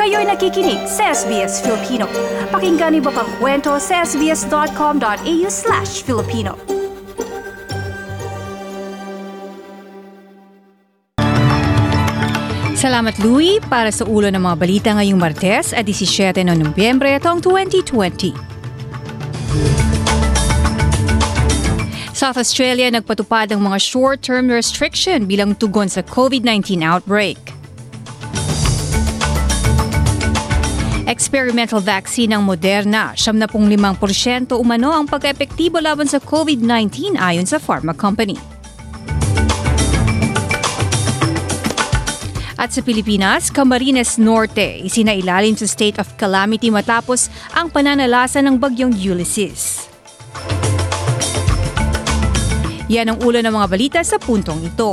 Kayo'y nakikinig sa SBS Filipino. Pakinggan niyo pa ang kwento sa sbs.com.au/Filipino. Salamat Louie para sa ulo ng mga balita ngayong Martes at 17 ng Nobyembre taong 2020. South Australia nagpatupad ng mga short-term restriction bilang tugon sa COVID-19 outbreak. Experimental vaccine ng Moderna, 75% umano ang pagka-epektibo laban sa COVID-19 ayon sa pharma company. At sa Pilipinas, Camarines Norte, isinailalim sa state of calamity matapos ang pananalasa ng bagyong Ulysses. Yan ang ulo ng mga balita sa puntong ito.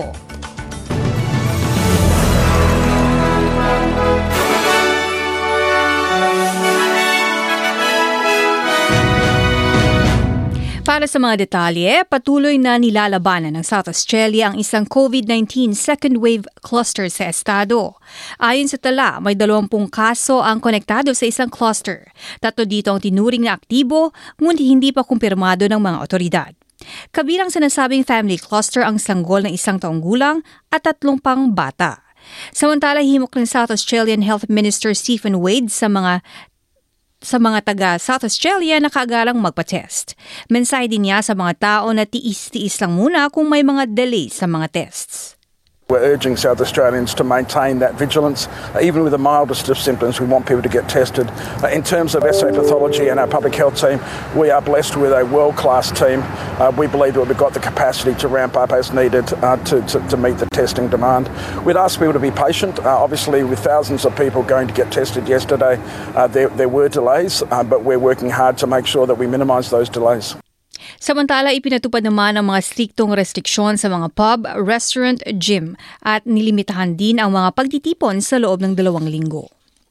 Para sa mga detalye, patuloy na nilalabanan ng South Australia ang isang COVID-19 second wave cluster sa estado. Ayon sa tala, may 20 kaso ang konektado sa isang cluster. 3 dito ang tinuring na aktibo, ngunit hindi pa kumpirmado ng mga otoridad. Kabilang sa nasabing family cluster ang sanggol ng 1 taong gulang at 3 pang bata. Samantala, himok ng South Australian Health Minister Stephen Wade sa mga taga South Australia na kaagalang magpa-test. Mensahe din niya sa mga tao na tiis-tiis lang muna kung may mga delay sa mga tests. We're urging South Australians to maintain that vigilance. Even with the mildest of symptoms, we want people to get tested. In terms of SA Pathology and our public health team, we are blessed with a world-class team. We believe that we've got the capacity to ramp up as needed to meet the testing demand. We'd ask people to be patient. Obviously, with thousands of people going to get tested yesterday, there were delays, but we're working hard to make sure that we minimise those delays. Samantala, ipinatupad naman ang mga striktong restriksyon sa mga pub, restaurant, gym at nilimitahan din ang mga pagtitipon sa loob ng 2 linggo.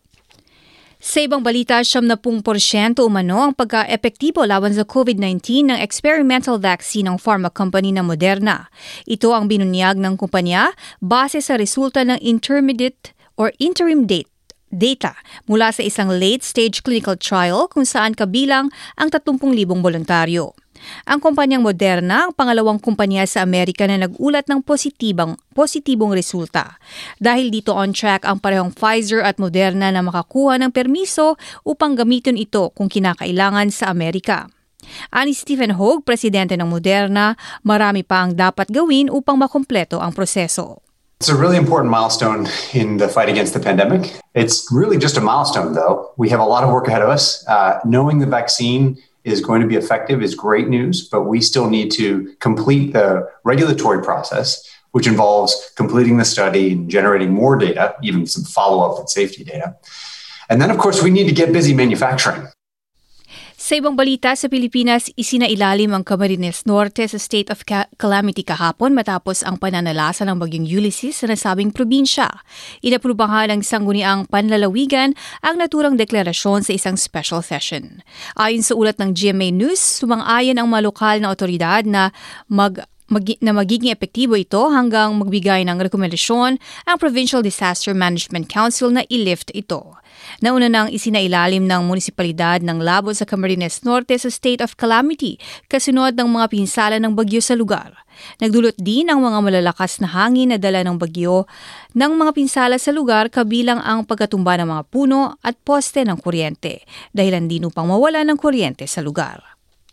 Sa ibang balita, 70% umano ang pagka-epektibo laban sa COVID-19 ng experimental vaccine ng pharma company na Moderna. Ito ang binunyag ng kumpanya base sa resulta ng intermediate or interim data mula sa isang late-stage clinical trial kung saan kabilang ang 30,000 voluntaryo. Ang kumpanyang Moderna ang pangalawang kumpanya sa Amerika na nagulat ng positibong resulta. Dahil dito on track ang parehong Pfizer at Moderna na makakuha ng permiso upang gamitin ito kung kinakailangan sa Amerika. Ani Stephen Hogue, presidente ng Moderna, marami pa ang dapat gawin upang makumpleto ang proseso. It's a really important milestone in the fight against the pandemic. It's really just a milestone, though. We have a lot of work ahead of us. Knowing the vaccine is going to be effective is great news, but we still need to complete the regulatory process, which involves completing the study and generating more data, even some follow-up and safety data. And then, of course, we need to get busy manufacturing. Sa ibang balita, sa Pilipinas, isinailalim ang Camarines Norte sa state of calamity kahapon matapos ang pananalasa ng bagyong Ulysses sa nasabing probinsya. Inaprubahan ng sangguniang panlalawigan ang naturang deklarasyon sa isang special session. Ayon sa ulat ng GMA News, sumang-ayon ang mga lokal na otoridad na magiging epektibo ito hanggang magbigay ng rekomendasyon ang Provincial Disaster Management Council na i-lift ito. Nauna nang isinailalim ng munisipalidad ng Labo sa Camarines Norte sa state of calamity kasunod ng mga pinsala ng bagyo sa lugar. Nagdulot din ang mga malalakas na hangin na dala ng bagyo ng mga pinsala sa lugar kabilang ang pagkatumba ng mga puno at poste ng kuryente dahilan din upang mawala ng kuryente sa lugar.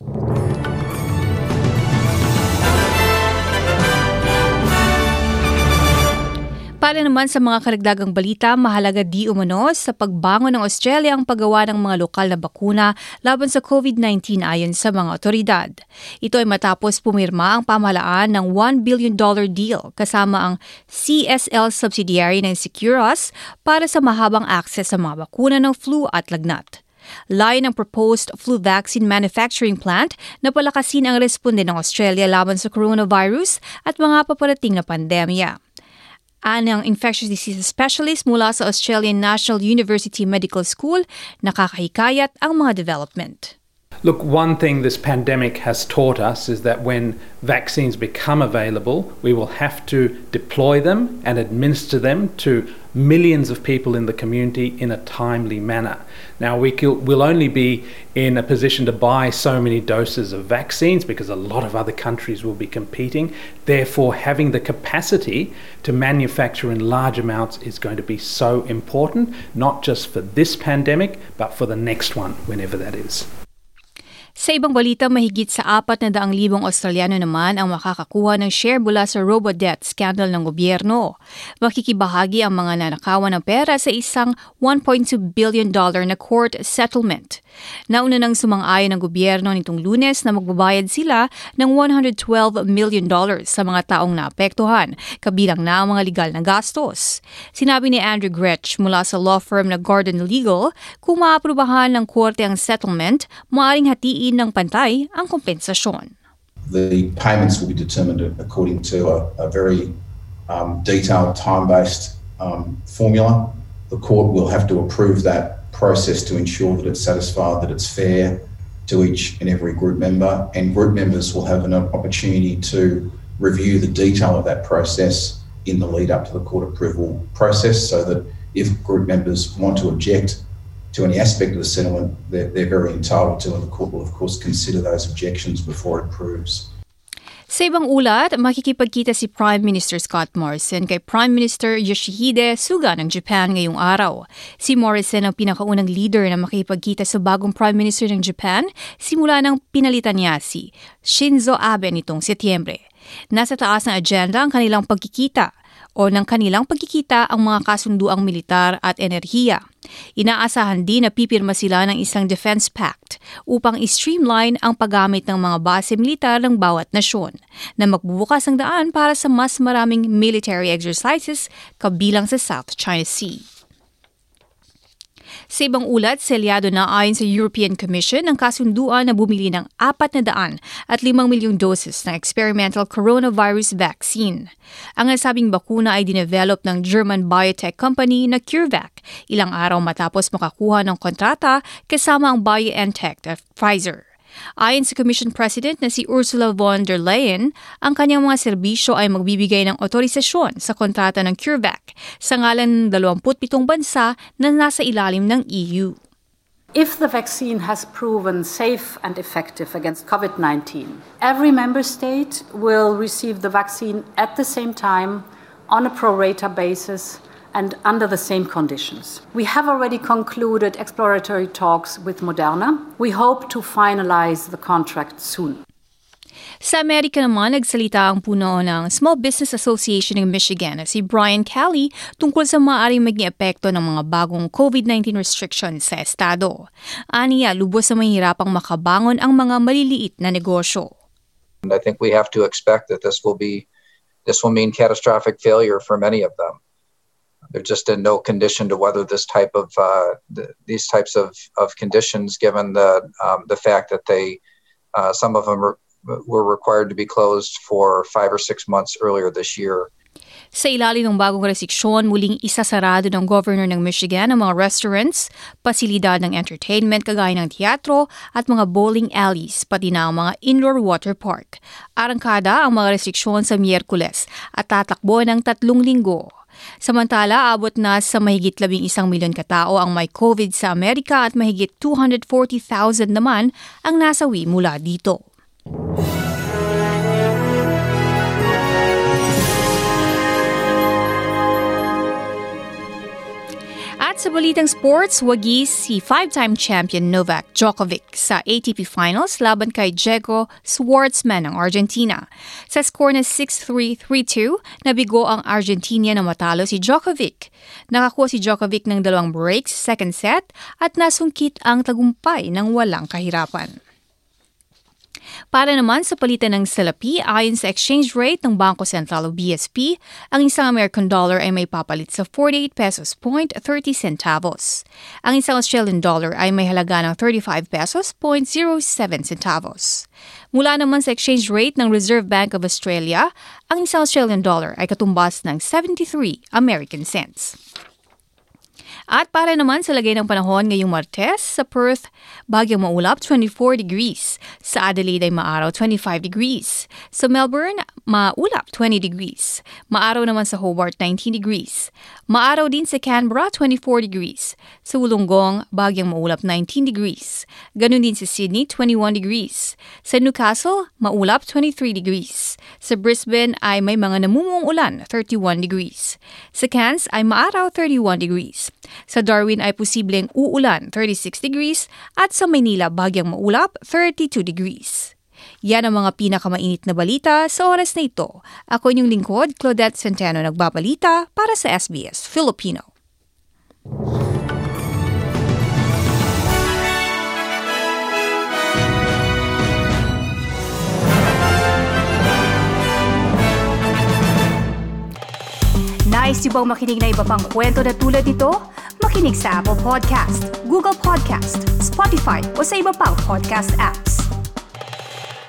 Para naman sa mga karagdagang balita, mahalaga di umano sa pagbangon ng Australia ang paggawa ng mga lokal na bakuna laban sa COVID-19 ayon sa mga otoridad. Ito ay matapos pumirma ang pamahalaan ng $1 billion deal kasama ang CSL subsidiary ng Seqirus para sa mahabang akses sa mga bakuna ng flu at lagnat. Layon ng proposed flu vaccine manufacturing plant na palakasin ang responde ng Australia laban sa coronavirus at mga paparating na pandemya. Ang infectious disease specialist mula sa Australian National University Medical School, nakakahikayat ang mga development. Look, one thing this pandemic has taught us is that when vaccines become available, we will have to deploy them and administer them to millions of people in the community in a timely manner. Now, we'll only be in a position to buy so many doses of vaccines because a lot of other countries will be competing. Therefore, having the capacity to manufacture in large amounts is going to be so important, not just for this pandemic, but for the next one, whenever that is. Sa ibang balita, mahigit sa 400,000 Australiano naman ang makakakuha ng share mula sa robo-debt scandal ng gobyerno. Makikibahagi ang mga nanakawan ng pera sa isang $1.2 billion na court settlement. Nauna nang sumang-ayon ng gobyerno nitong Lunes na magbabayad sila ng $112 million sa mga taong naapektuhan, kabilang na ang mga legal na gastos. Sinabi ni Andrew Gretsch mula sa law firm na Gordon Legal, kung maaprubahan ng korte ang settlement, maaaring hatiin ng pantay ang kompensasyon. The payments will be determined according to a very detailed, time-based formula. The court will have to approve that process to ensure that it's satisfied, that it's fair to each and every group member, and group members will have an opportunity to review the detail of that process in the lead up to the court approval process, so that if group members want to object to any aspect of the settlement, they're very entitled to, and the court will of course consider those objections before it approves. Sa ibang ulat, makikipagkita si Prime Minister Scott Morrison kay Prime Minister Yoshihide Suga ng Japan ngayong araw. Si Morrison ang pinakaunang leader na makikipagkita sa bagong Prime Minister ng Japan simula ng pinalitan niya si Shinzo Abe nitong Setyembre. Nasa taas ng agenda ang kanilang pagkikita ang mga kasunduang militar at enerhiya. Inaasahan din na pipirma sila ng isang defense pact upang i-streamline ang paggamit ng mga base militar ng bawat nasyon na magbubukas ang daan para sa mas maraming military exercises kabilang sa South China Sea. Sa ibang ulat, selyado na ayon sa European Commission ang kasunduan na bumili ng 405 milyong doses ng experimental coronavirus vaccine. Ang nasabing bakuna ay dinevelop ng German biotech company na CureVac ilang araw matapos makakuha ng kontrata kasama ang BioNTech at Pfizer. Ayon sa Commission President na si Ursula von der Leyen, ang kanyang mga serbisyo ay magbibigay ng otorisasyon sa kontrata ng CureVac sa ngalan ng 27 bansa na nasa ilalim ng EU. If the vaccine has proven safe and effective against COVID-19, every member state will receive the vaccine at the same time on a pro rata basis and under the same conditions. We have already concluded exploratory talks with Moderna. We hope to finalize the contract soon. Sa Amerika naman, nagsalita ang puno ng Small Business Association ng Michigan na si Brian Kelly tungkol sa maaaring maging epekto ng mga bagong COVID-19 restrictions sa estado. Aniya, lubos na mahirapang makabangon ang mga maliliit na negosyo. I think we have to expect that this will mean catastrophic failure for many of them. They're just in no condition to weather these types of conditions, given the fact that some of them were required to be closed for 5 or 6 months earlier this year. Sa ilalim ng bagong restriksyon, muling isasarado ng Governor ng Michigan ang mga restaurants, pasilidad ng entertainment kagaya ng teatro at mga bowling alleys, pati na ang mga indoor water park. Arangkada ang mga restriksyon sa Miyerkules at tatakbo ng 3 linggo. Samantala, abot na sa mahigit 11 milyon katao ang may COVID sa Amerika at mahigit 240,000 naman ang nasawi mula dito. At sa balitang sports, wagis si 5-time champion Novak Djokovic sa ATP Finals laban kay Diego Schwartzman ng Argentina. Sa score na 6-3, 3-2, nabigo ang Argentina na matalo si Djokovic. Nakakuha si Djokovic ng 2 breaks sa second set at nasungkit ang tagumpay ng walang kahirapan. Para naman sa palitan ng salapi, ayon sa exchange rate ng Bangko Sentral o BSP, ang isang American dollar ay may papalit sa 48 pesos point 30 centavos. Ang isang Australian dollar ay may halaga ng 35 pesos point 07 centavos. Mula naman sa exchange rate ng Reserve Bank of Australia, ang isang Australian dollar ay katumbas ng 73 American cents. At para naman sa lagay ng panahon ngayong Martes, sa Perth, bagyang maulap 24 degrees. Sa Adelaide ay maaraw 25 degrees. Sa Melbourne, maulap 20 degrees. Maaraw naman sa Hobart 19 degrees. Maaraw din sa Canberra 24 degrees. Sa Wollongong, bagyang maulap 19 degrees. Ganun din sa Sydney 21 degrees. Sa Newcastle, maulap 23 degrees. Sa Brisbane ay may mga namumuong ulan 31 degrees. Sa Cairns ay maaraw 31 degrees. Sa Darwin ay posibleng uulan 36 degrees at sa Maynila bagyang maulap 32 degrees. Yan ang mga pinakamainit na balita sa oras na ito. Ako inyong lingkod, Claudette Centeno, nagbabalita para sa SBS Filipino. Nice yung bang makinig na iba pang kwento na tulad ito? Makinig sa Apple Podcast, Google Podcast, Spotify o sa iba pang podcast apps.